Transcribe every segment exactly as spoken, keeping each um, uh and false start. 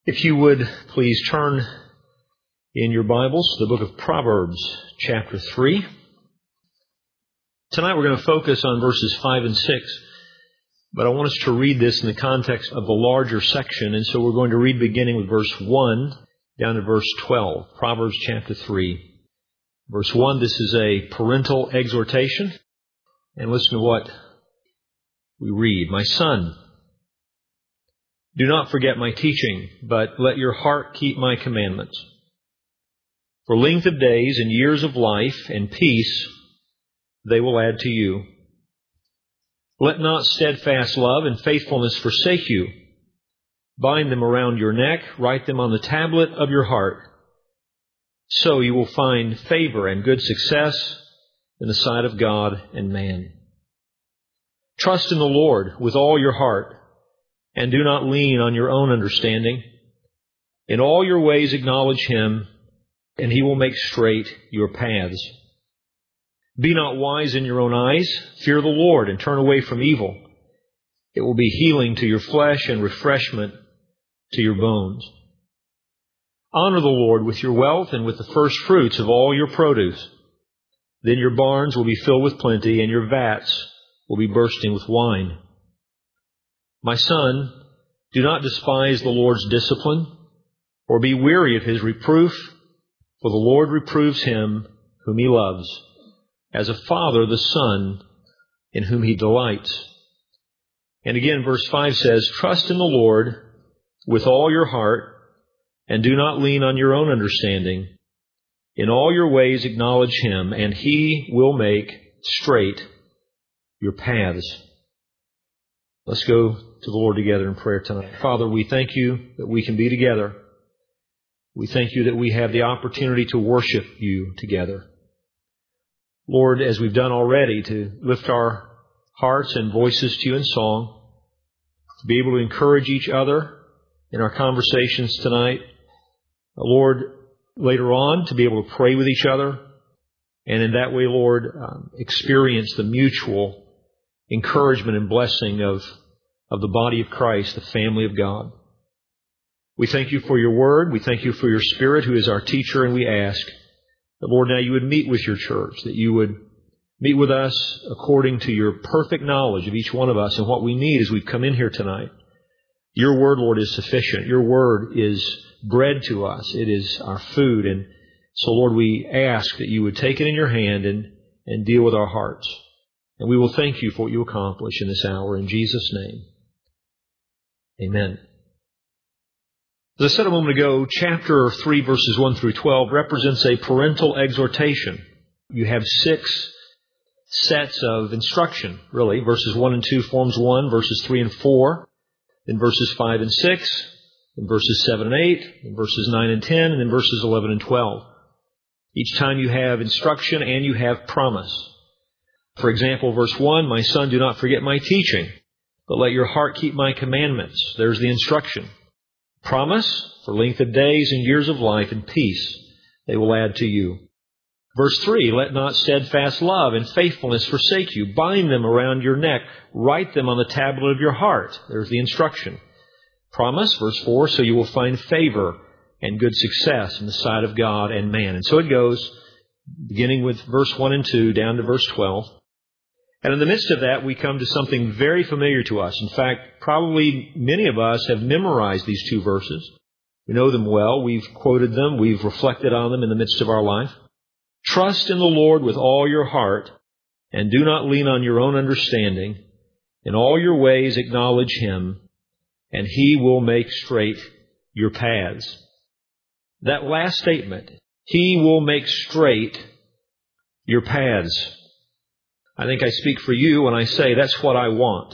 If you would please turn in your Bibles to the book of Proverbs, chapter three. Tonight we're going to focus on verses five and six, but I want us to read this in the context of the larger section, and so we're going to read beginning with verse one down to verse twelve. Proverbs chapter three. Verse one, this is a parental exhortation, and listen to what we read. My son, do not forget my teaching, but let your heart keep my commandments. For length of days and years of life and peace they will add to you. Let not steadfast love and faithfulness forsake you. Bind them around your neck, write them on the tablet of your heart. So you will find favor and good success in the sight of God and man. Trust in the Lord with all your heart, and do not lean on your own understanding. In all your ways acknowledge Him, and He will make straight your paths. Be not wise in your own eyes. Fear the Lord and turn away from evil. It will be healing to your flesh and refreshment to your bones. Honor the Lord with your wealth and with the first fruits of all your produce. Then your barns will be filled with plenty, and your vats will be bursting with wine. My son, do not despise the Lord's discipline, or be weary of His reproof, for the Lord reproves him whom He loves, as a father the son in whom He delights. And again, verse five says, Trust in the Lord with all your heart, and do not lean on your own understanding. In all your ways acknowledge Him, and He will make straight your paths. Let's go to the Lord together in prayer tonight. Father, we thank You that we can be together. We thank You that we have the opportunity to worship You together. Lord, as we've done already, to lift our hearts and voices to You in song, to be able to encourage each other in our conversations tonight. Lord, later on, to be able to pray with each other, and in that way, Lord, um, experience the mutual encouragement and blessing of, of the body of Christ, the family of God. We thank You for Your Word. We thank You for Your Spirit, who is our teacher, and we ask that, Lord, now You would meet with Your church, that You would meet with us according to Your perfect knowledge of each one of us and what we need as we've come in here tonight. Your Word, Lord, is sufficient. Your Word is bread to us. It is our food. And so, Lord, we ask that You would take it in Your hand and, and deal with our hearts. And we will thank You for what You accomplish in this hour. In Jesus' name, amen. As I said a moment ago, chapter three, verses one through twelve represents a parental exhortation. You have six sets of instruction, really. Verses one and two forms one, verses three and four, then verses five and six, then verses seven and eight, then verses nine and ten, and then verses eleven and twelve. Each time you have instruction and you have promise. For example, verse one, My son, do not forget my teaching, but let your heart keep my commandments. There's the instruction. Promise, for length of days and years of life and peace they will add to you. Verse three, Let not steadfast love and faithfulness forsake you. Bind them around your neck. Write them on the tablet of your heart. There's the instruction. Promise, verse four, So you will find favor and good success in the sight of God and man. And so it goes, beginning with verse one and two down to verse twelve. And in the midst of that, we come to something very familiar to us. In fact, probably many of us have memorized these two verses. We know them well. We've quoted them. We've reflected on them in the midst of our life. Trust in the Lord with all your heart, and do not lean on your own understanding. In all your ways acknowledge Him, and He will make straight your paths. That last statement, He will make straight your paths. I think I speak for you when I say that's what I want.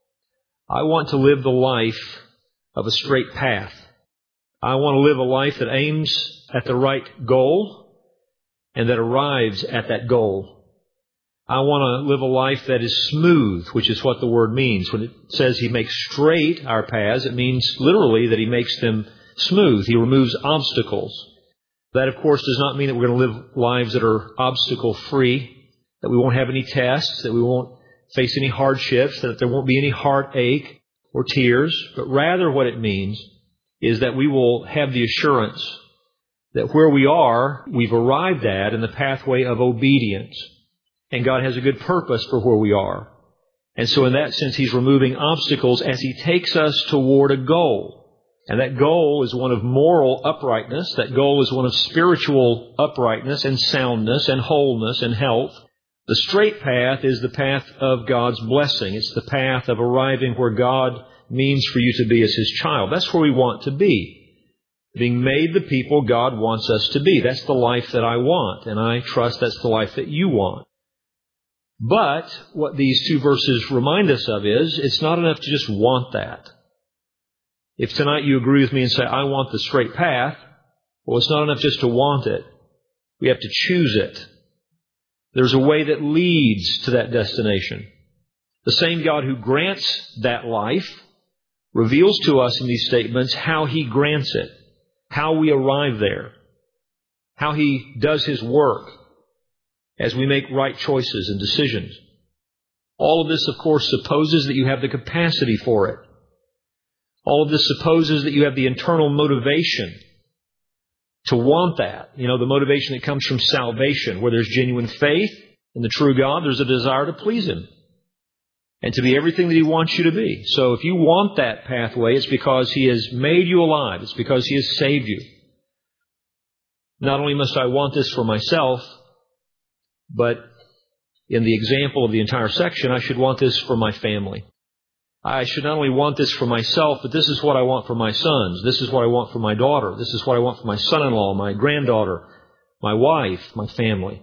I want to live the life of a straight path. I want to live a life that aims at the right goal and that arrives at that goal. I want to live a life that is smooth, which is what the word means. When it says He makes straight our paths, it means literally that He makes them smooth. He removes obstacles. That, of course, does not mean that we're going to live lives that are obstacle-free, that we won't have any tests, that we won't face any hardships, that there won't be any heartache or tears. But rather what it means is that we will have the assurance that where we are, we've arrived at in the pathway of obedience. And God has a good purpose for where we are. And so in that sense, He's removing obstacles as He takes us toward a goal. And that goal is one of moral uprightness. That goal is one of spiritual uprightness and soundness and wholeness and health. The straight path is the path of God's blessing. It's the path of arriving where God means for you to be as His child. That's where we want to be. Being made the people God wants us to be. That's the life that I want. And I trust that's the life that you want. But what these two verses remind us of is, it's not enough to just want that. If tonight you agree with me and say, I want the straight path, well, it's not enough just to want it. We have to choose it. There's a way that leads to that destination. The same God who grants that life reveals to us in these statements how He grants it, how we arrive there, how He does His work as we make right choices and decisions. All of this, of course, supposes that you have the capacity for it. All of this supposes that you have the internal motivation to want that. You know, the motivation that comes from salvation, where there's genuine faith in the true God, there's a desire to please Him and to be everything that He wants you to be. So if you want that pathway, it's because He has made you alive. It's because He has saved you. Not only must I want this for myself, but in the example of the entire section, I should want this for my family. I should not only want this for myself, but this is what I want for my sons. This is what I want for my daughter. This is what I want for my son-in-law, my granddaughter, my wife, my family.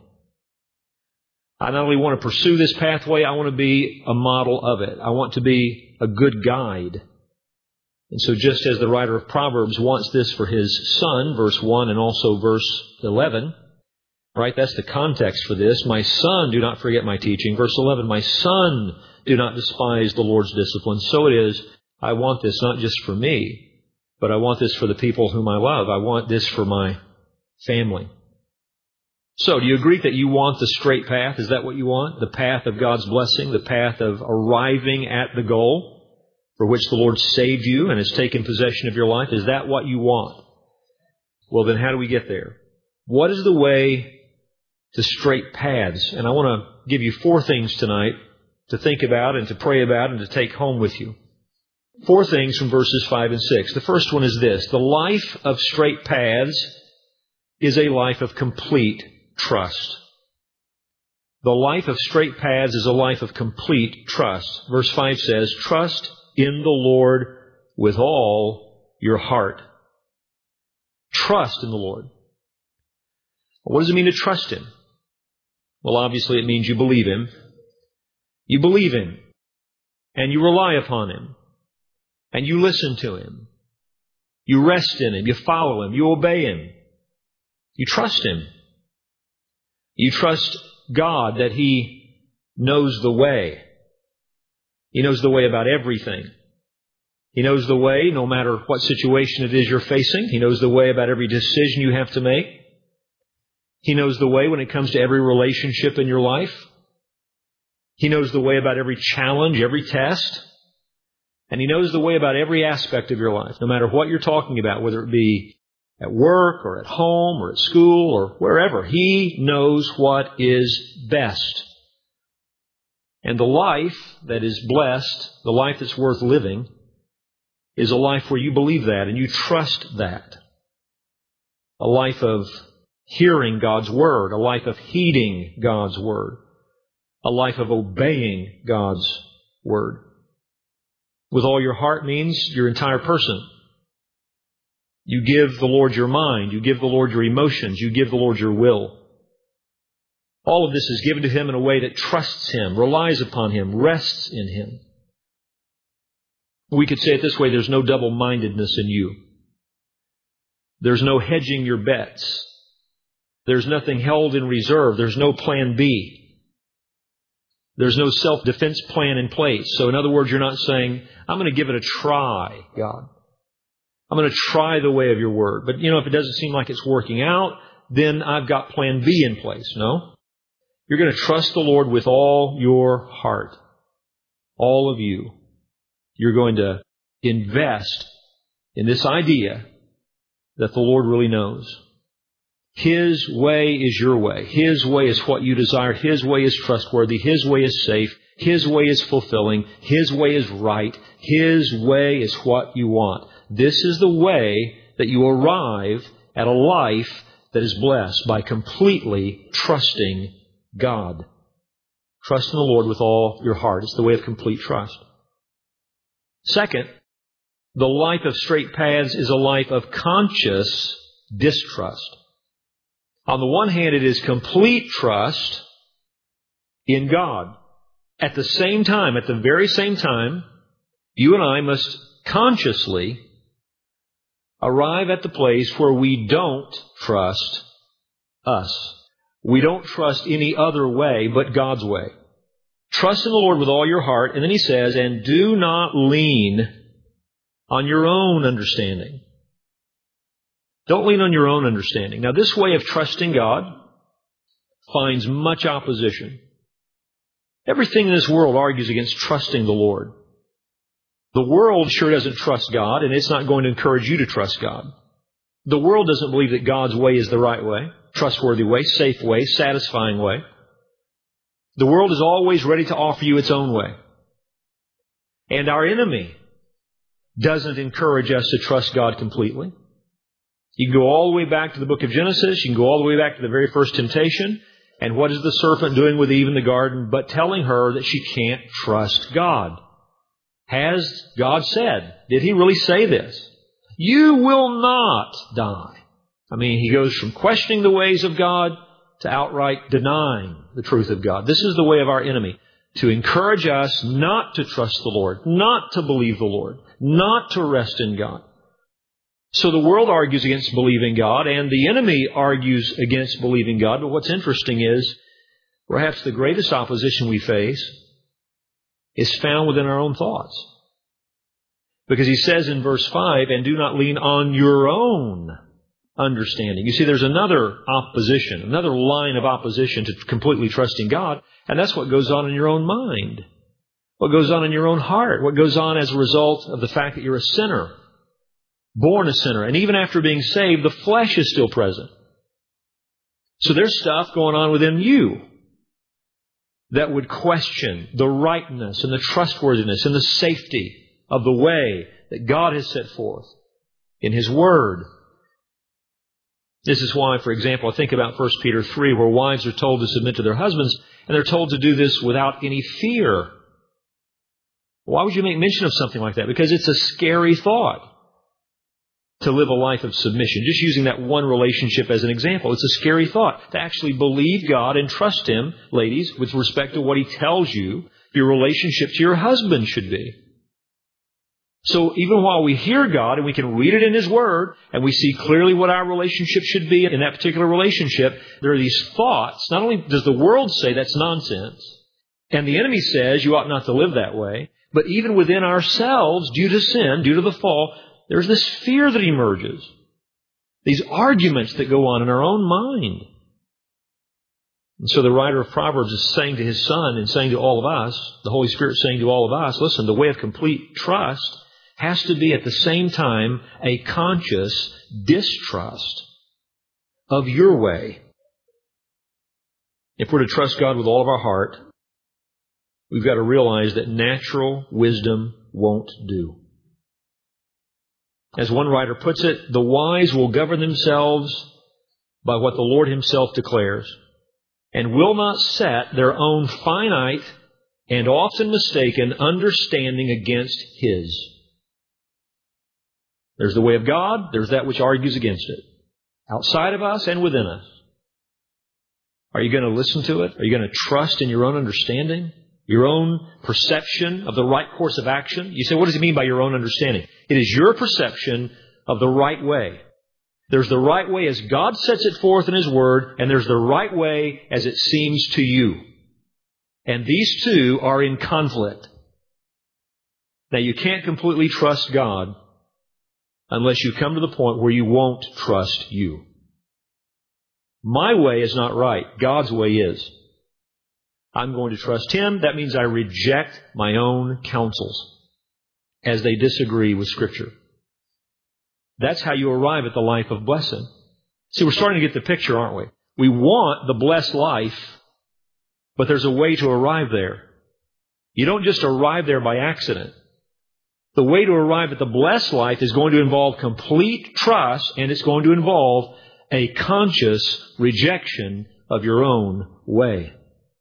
I not only want to pursue this pathway, I want to be a model of it. I want to be a good guide. And so just as the writer of Proverbs wants this for his son, verse one and also verse eleven, right? That's the context for this. My son, do not forget my teaching. Verse eleven, my son, do not despise the Lord's discipline. So it is, I want this not just for me, but I want this for the people whom I love. I want this for my family. So, do you agree that you want the straight path? Is that what you want? The path of God's blessing, the path of arriving at the goal for which the Lord saved you and has taken possession of your life? Is that what you want? Well, then how do we get there? What is the way to straight paths? And I want to give you four things tonight to think about and to pray about and to take home with you. Four things from verses five and six. The first one is this. The life of straight paths is a life of complete trust. The life of straight paths is a life of complete trust. Verse five says, trust in the Lord with all your heart. Trust in the Lord. What does it mean to trust Him? Well, obviously it means you believe Him. You believe Him. And you rely upon Him. And you listen to Him. You rest in Him. You follow Him. You obey Him. You trust Him. You trust God that He knows the way. He knows the way about everything. He knows the way no matter what situation it is you're facing. He knows the way about every decision you have to make. He knows the way when it comes to every relationship in your life. He knows the way about every challenge, every test. And He knows the way about every aspect of your life, no matter what you're talking about, whether it be at work or at home or at school or wherever. He knows what is best. And the life that is blessed, the life that's worth living, is a life where you believe that and you trust that. A life of hearing God's Word, a life of heeding God's Word, a life of obeying God's Word. With all your heart means your entire person. You give the Lord your mind. You give the Lord your emotions. You give the Lord your will. All of this is given to Him in a way that trusts Him, relies upon Him, rests in Him. We could say it this way, there's no double-mindedness in you. There's no hedging your bets. There's nothing held in reserve. There's no plan B. There's no self-defense plan in place. So in other words, you're not saying, I'm going to give it a try, God. I'm going to try the way of your word. But, you know, if it doesn't seem like it's working out, then I've got plan B in place. No. You're going to trust the Lord with all your heart. All of you. You're going to invest in this idea that the Lord really knows. His way is your way. His way is what you desire. His way is trustworthy. His way is safe. His way is fulfilling. His way is right. His way is what you want. This is the way that you arrive at a life that is blessed, by completely trusting God. Trust in the Lord with all your heart. It's the way of complete trust. Second, the life of straight paths is a life of conscious distrust. On the one hand, it is complete trust in God. At the same time, at the very same time, you and I must consciously arrive at the place where we don't trust us. We don't trust any other way but God's way. Trust in the Lord with all your heart. And then He says, and do not lean on your own understanding. Don't lean on your own understanding. Now, this way of trusting God finds much opposition. Everything in this world argues against trusting the Lord. The world sure doesn't trust God, and it's not going to encourage you to trust God. The world doesn't believe that God's way is the right way, trustworthy way, safe way, satisfying way. The world is always ready to offer you its own way. And our enemy doesn't encourage us to trust God completely. You can go all the way back to the book of Genesis. You can go all the way back to the very first temptation. And what is the serpent doing with Eve in the garden but telling her that she can't trust God? Has God said? Did He really say this? You will not die. I mean, he goes from questioning the ways of God to outright denying the truth of God. This is the way of our enemy, to encourage us not to trust the Lord, not to believe the Lord, not to rest in God. So the world argues against believing God, and the enemy argues against believing God. But what's interesting is, perhaps the greatest opposition we face is found within our own thoughts. Because he says in verse five, and do not lean on your own understanding. You see, there's another opposition, another line of opposition to completely trusting God, and that's what goes on in your own mind. What goes on in your own heart. What goes on as a result of the fact that you're a sinner. Born a sinner. And even after being saved, the flesh is still present. So there's stuff going on within you that would question the rightness and the trustworthiness and the safety of the way that God has set forth in His Word. This is why, for example, I think about First Peter three, where wives are told to submit to their husbands, and they're told to do this without any fear. Why would you make mention of something like that? Because it's a scary thought to live a life of submission. Just using that one relationship as an example. It's a scary thought to actually believe God and trust Him, ladies, with respect to what He tells you your relationship to your husband should be. So even while we hear God and we can read it in His Word and we see clearly what our relationship should be in that particular relationship, there are these thoughts. Not only does the world say that's nonsense, and the enemy says you ought not to live that way, but even within ourselves, due to sin, due to the fall, there's this fear that emerges. These arguments that go on in our own mind. And so the writer of Proverbs is saying to his son and saying to all of us, the Holy Spirit saying to all of us, listen, the way of complete trust has to be at the same time a conscious distrust of your way. If we're to trust God with all of our heart, we've got to realize that natural wisdom won't do. As one writer puts it, the wise will govern themselves by what the Lord Himself declares, and will not set their own finite and often mistaken understanding against His. There's the way of God, there's that which argues against it, outside of us and within us. Are you going to listen to it? Are you going to trust in your own understanding? Your own perception of the right course of action? You say, what does it mean by your own understanding? It is your perception of the right way. There's the right way as God sets it forth in His Word, and there's the right way as it seems to you. And these two are in conflict. Now, you can't completely trust God unless you come to the point where you won't trust you. My way is not right. God's way is. I'm going to trust Him. That means I reject my own counsels as they disagree with Scripture. That's how you arrive at the life of blessing. See, we're starting to get the picture, aren't we? We want the blessed life, but there's a way to arrive there. You don't just arrive there by accident. The way to arrive at the blessed life is going to involve complete trust, and it's going to involve a conscious rejection of your own way.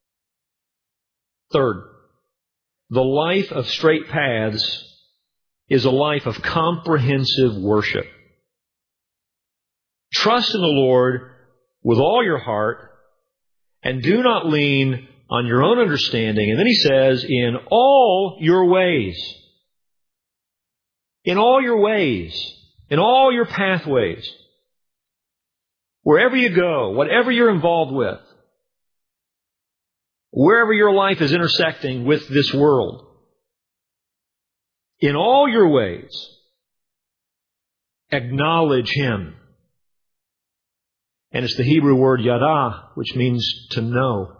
Third, the life of straight paths is a life of comprehensive worship. Trust in the Lord with all your heart and do not lean on your own understanding. And then he says, in all your ways. In all your ways. In all your pathways. Wherever you go, whatever you're involved with, wherever your life is intersecting with this world, in all your ways, acknowledge Him. And it's the Hebrew word yada, which means to know.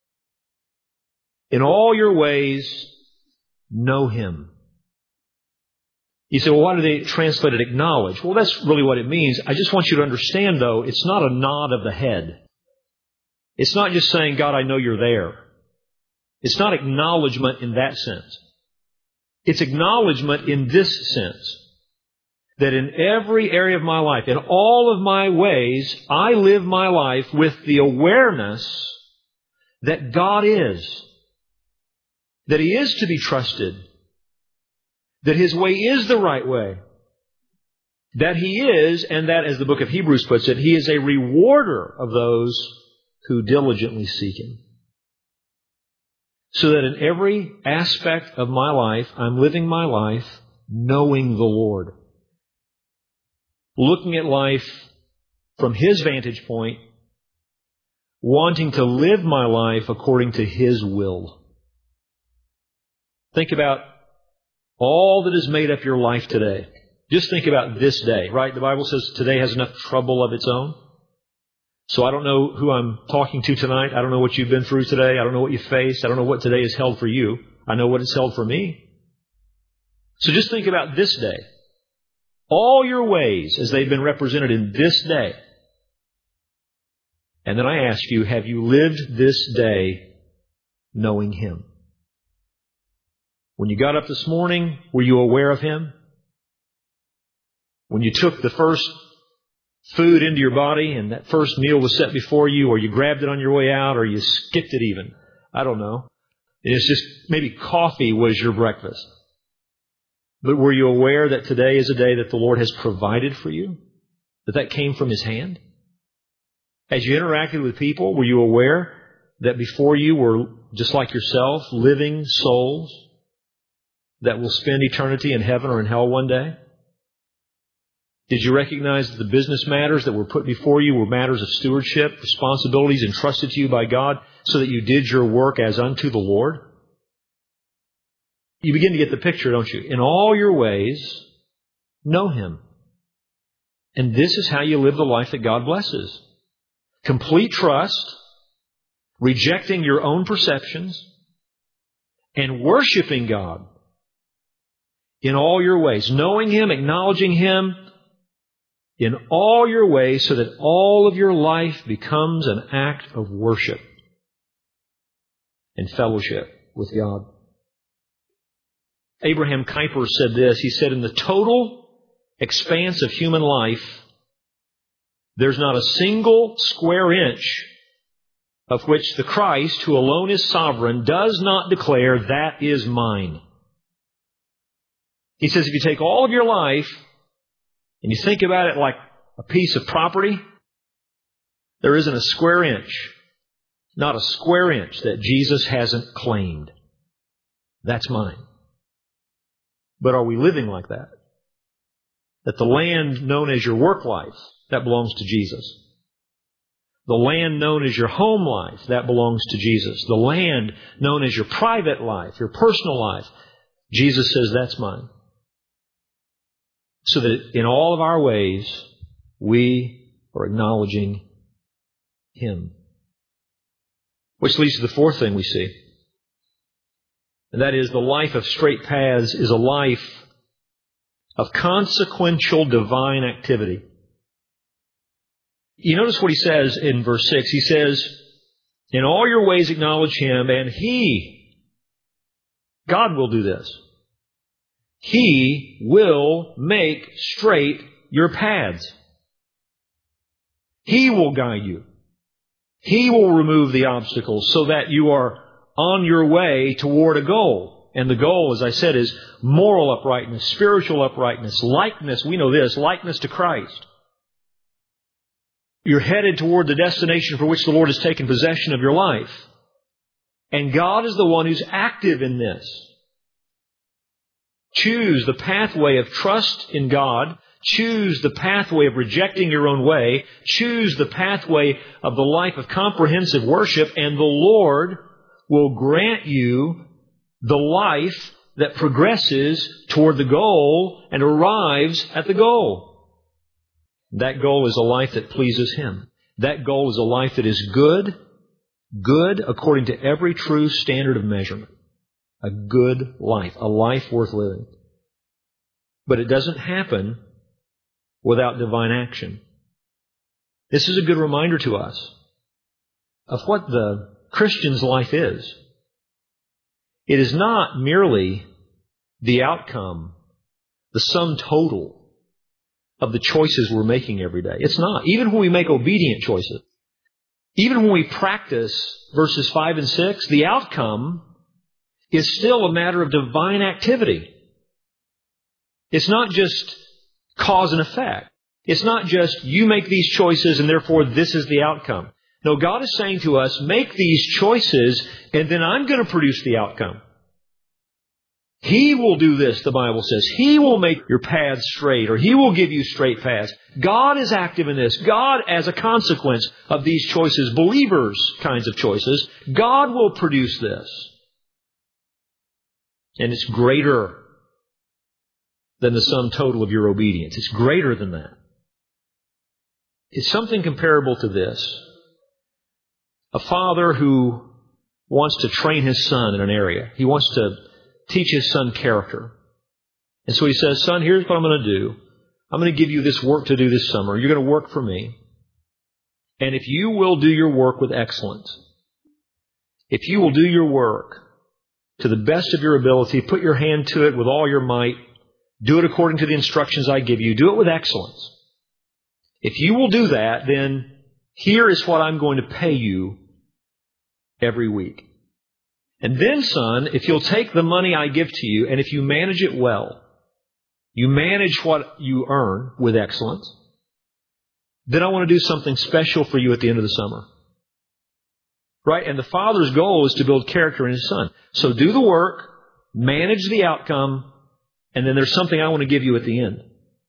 In all your ways, know Him. You say, well, why do they translate it acknowledge? Well, that's really what it means. I just want you to understand, though, it's not a nod of the head. It's not just saying, God, I know you're there. It's not acknowledgement in that sense. It's acknowledgement in this sense. That in every area of my life, in all of my ways, I live my life with the awareness that God is. That He is to be trusted. That His way is the right way. That He is, and that, as the book of Hebrews puts it, He is a rewarder of those who diligently seek Him. So that in every aspect of my life, I'm living my life knowing the Lord. Looking at life from His vantage point, wanting to live my life according to His will. Think about all that has made up your life today. Just think about this day, right? The Bible says today has enough trouble of its own. So I don't know who I'm talking to tonight. I don't know what you've been through today. I don't know what you faced. I don't know what today has held for you. I know what it's held for me. So just think about this day. All your ways as they've been represented in this day. And then I ask you, have you lived this day knowing Him? When you got up this morning, were you aware of Him? When you took the first food into your body and that first meal was set before you, or you grabbed it on your way out, or you skipped it even. I don't know. It's just maybe coffee was your breakfast. But were you aware that today is a day that the Lord has provided for you? That that came from His hand? As you interacted with people, were you aware that before you were, just like yourself, living souls that will spend eternity in heaven or in hell one day? Did you recognize that the business matters that were put before you were matters of stewardship, responsibilities entrusted to you by God, so that you did your work as unto the Lord? You begin to get the picture, don't you? In all your ways, know Him. And this is how you live the life that God blesses. Complete trust, rejecting your own perceptions, and worshiping God in all your ways. Knowing Him, acknowledging Him in all your ways, so that all of your life becomes an act of worship and fellowship with God. Abraham Kuyper said this. He said, in the total expanse of human life, there's not a single square inch of which the Christ, who alone is sovereign, does not declare, that is mine. He says, if you take all of your life and you think about it like a piece of property, there isn't a square inch, not a square inch that Jesus hasn't claimed. That's mine. But are we living like that? That the land known as your work life, that belongs to Jesus. The land known as your home life, that belongs to Jesus. The land known as your private life, your personal life, Jesus says, that's mine. So that in all of our ways, we are acknowledging Him. Which leads to the fourth thing we see. And that is, the life of straight paths is a life of consequential divine activity. You notice what he says in verse six. He says, in all your ways acknowledge Him, and He, God will do this. He will make straight your paths. He will guide you. He will remove the obstacles so that you are on your way toward a goal. And the goal, as I said, is moral uprightness, spiritual uprightness, likeness. We know this, likeness to Christ. You're headed toward the destination for which the Lord has taken possession of your life. And God is the one who's active in this. Choose the pathway of trust in God. Choose the pathway of rejecting your own way. Choose the pathway of the life of comprehensive worship, and the Lord will grant you the life that progresses toward the goal and arrives at the goal. That goal is a life that pleases Him. That goal is a life that is good, good according to every true standard of measurement. A good life, a life worth living. But it doesn't happen without divine action. This is a good reminder to us of what the Christian's life is. It is not merely the outcome, the sum total of the choices we're making every day. It's not. Even when we make obedient choices, even when we practice verses five and six, the outcome is still a matter of divine activity. It's not just cause and effect. It's not just you make these choices and therefore this is the outcome. No, God is saying to us, make these choices and then I'm going to produce the outcome. He will do this, the Bible says. He will make your paths straight, or He will give you straight paths. God is active in this. God, as a consequence of these choices, believers' kinds of choices, God will produce this. And it's greater than the sum total of your obedience. It's greater than that. It's something comparable to this. A father who wants to train his son in an area. He wants to teach his son character. And so he says, son, here's what I'm going to do. I'm going to give you this work to do this summer. You're going to work for me. And if you will do your work with excellence, if you will do your work to the best of your ability, put your hand to it with all your might, do it according to the instructions I give you, do it with excellence. If you will do that, then here is what I'm going to pay you every week. And then, son, if you'll take the money I give to you, and if you manage it well, you manage what you earn with excellence, then I want to do something special for you at the end of the summer. Right? And the father's goal is to build character in his son. So do the work, manage the outcome, and then there's something I want to give you at the end.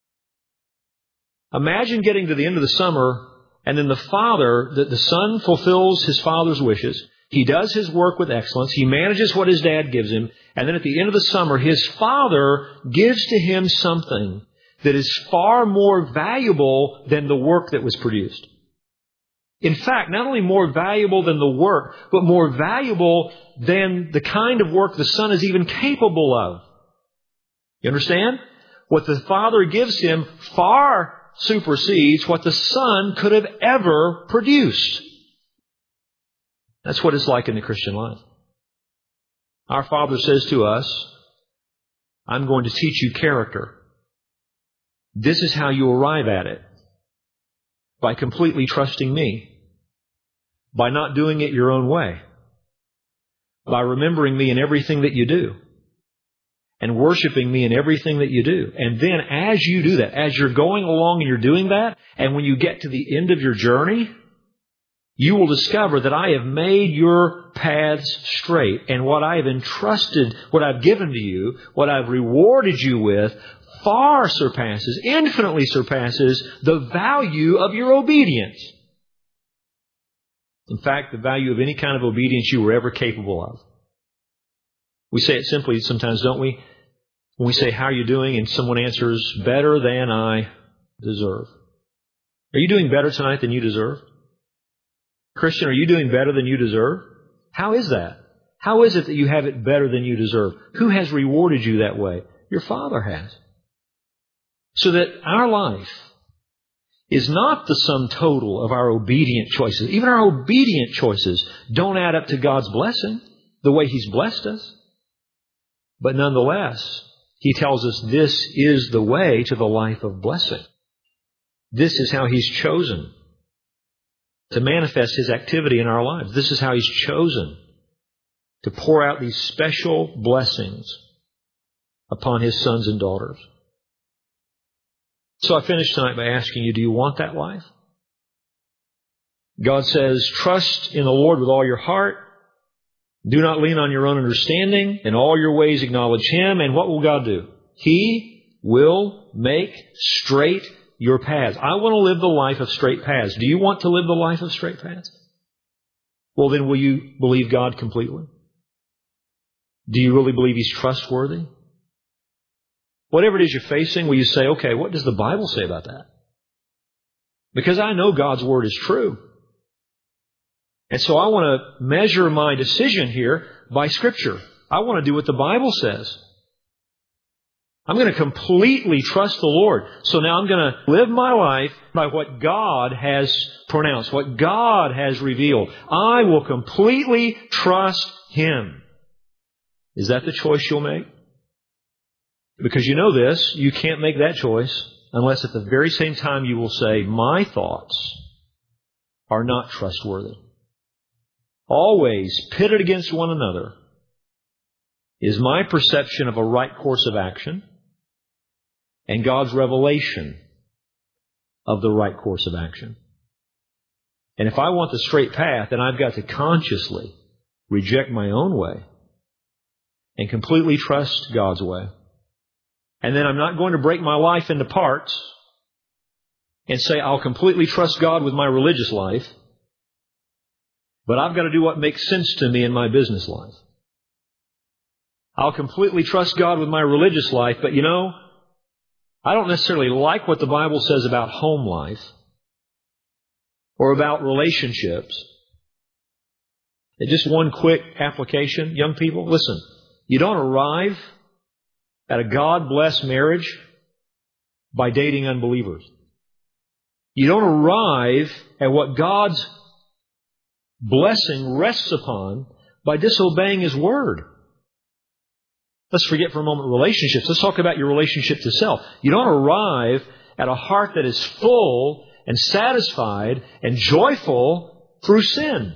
Imagine getting to the end of the summer, and then the father, the, the son fulfills his father's wishes. He does his work with excellence. He manages what his dad gives him. And then at the end of the summer, his father gives to him something that is far more valuable than the work that was produced. In fact, not only more valuable than the work, but more valuable than the kind of work the son is even capable of. You understand? What the father gives him far supersedes what the son could have ever produced. That's what it's like in the Christian life. Our Father says to us, I'm going to teach you character. This is how you arrive at it. By completely trusting me. By not doing it your own way. By remembering me in everything that you do. And worshiping me in everything that you do. And then as you do that, as you're going along and you're doing that, and when you get to the end of your journey, you will discover that I have made your paths straight. And what I have entrusted, what I've given to you, what I've rewarded you with, far surpasses, infinitely surpasses the value of your obedience. In fact, the value of any kind of obedience you were ever capable of. We say it simply sometimes, don't we? When we say, how are you doing? And someone answers, better than I deserve. Are you doing better tonight than you deserve? Christian, are you doing better than you deserve? How is that? How is it that you have it better than you deserve? Who has rewarded you that way? Your Father has. So that our life is not the sum total of our obedient choices. Even our obedient choices don't add up to God's blessing the way He's blessed us. But nonetheless, He tells us this is the way to the life of blessing. This is how He's chosen to manifest His activity in our lives. This is how He's chosen to pour out these special blessings upon His sons and daughters. So I finish tonight by asking you, do you want that life? God says, trust in the Lord with all your heart. Do not lean on your own understanding. In all your ways acknowledge Him. And what will God do? He will make straight your paths. I want to live the life of straight paths. Do you want to live the life of straight paths? Well, then will you believe God completely? Do you really believe He's trustworthy? Whatever it is you're facing, will you say, okay, what does the Bible say about that? Because I know God's Word is true. And so I want to measure my decision here by Scripture. I want to do what the Bible says. I'm going to completely trust the Lord. So now I'm going to live my life by what God has pronounced, what God has revealed. I will completely trust Him. Is that the choice you'll make? Because you know this, you can't make that choice unless at the very same time you will say, my thoughts are not trustworthy. Always pitted against one another is my perception of a right course of action and God's revelation of the right course of action. And if I want the straight path, then I've got to consciously reject my own way and completely trust God's way. And then I'm not going to break my life into parts and say I'll completely trust God with my religious life, but I've got to do what makes sense to me in my business life. I'll completely trust God with my religious life, but you know, I don't necessarily like what the Bible says about home life or about relationships. And just one quick application, young people, listen, you don't arrive at a God-blessed marriage by dating unbelievers. You don't arrive at what God's blessing rests upon by disobeying His Word. Let's forget for a moment relationships. Let's talk about your relationship to self. You don't arrive at a heart that is full and satisfied and joyful through sin.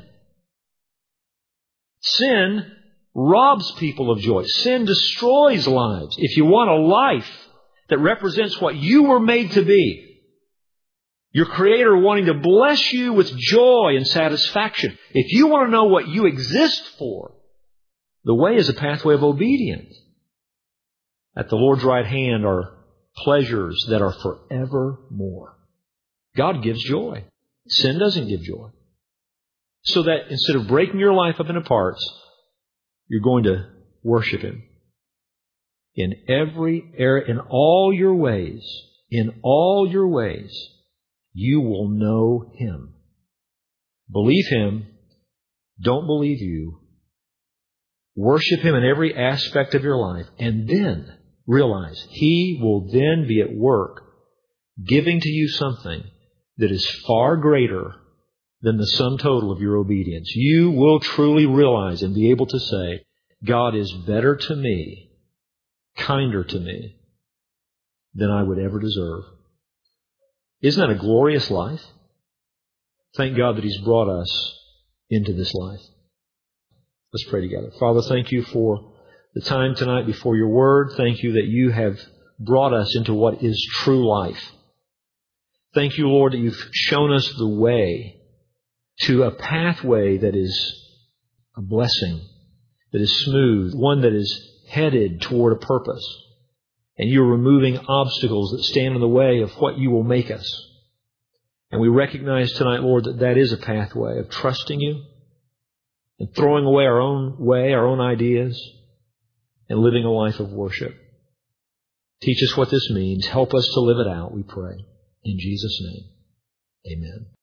Sin robs people of joy. Sin destroys lives. If you want a life that represents what you were made to be, your Creator wanting to bless you with joy and satisfaction, if you want to know what you exist for, the way is a pathway of obedience. At the Lord's right hand are pleasures that are forevermore. God gives joy. Sin doesn't give joy. So that instead of breaking your life up into parts, you're going to worship Him. In every area, in all your ways, in all your ways, you will know Him. Believe Him. Don't believe you. Worship Him in every aspect of your life. And then realize He will then be at work giving to you something that is far greater than the sum total of your obedience. You will truly realize and be able to say, God is better to me, kinder to me, than I would ever deserve. Isn't that a glorious life? Thank God that He's brought us into this life. Let's pray together. Father, thank You for the time tonight before Your Word. Thank You that You have brought us into what is true life. Thank You, Lord, that You've shown us the way to a pathway that is a blessing, that is smooth, one that is headed toward a purpose. And You're removing obstacles that stand in the way of what You will make us. And we recognize tonight, Lord, that that is a pathway of trusting You and throwing away our own way, our own ideas, and living a life of worship. Teach us what this means. Help us to live it out, we pray. In Jesus' name, amen.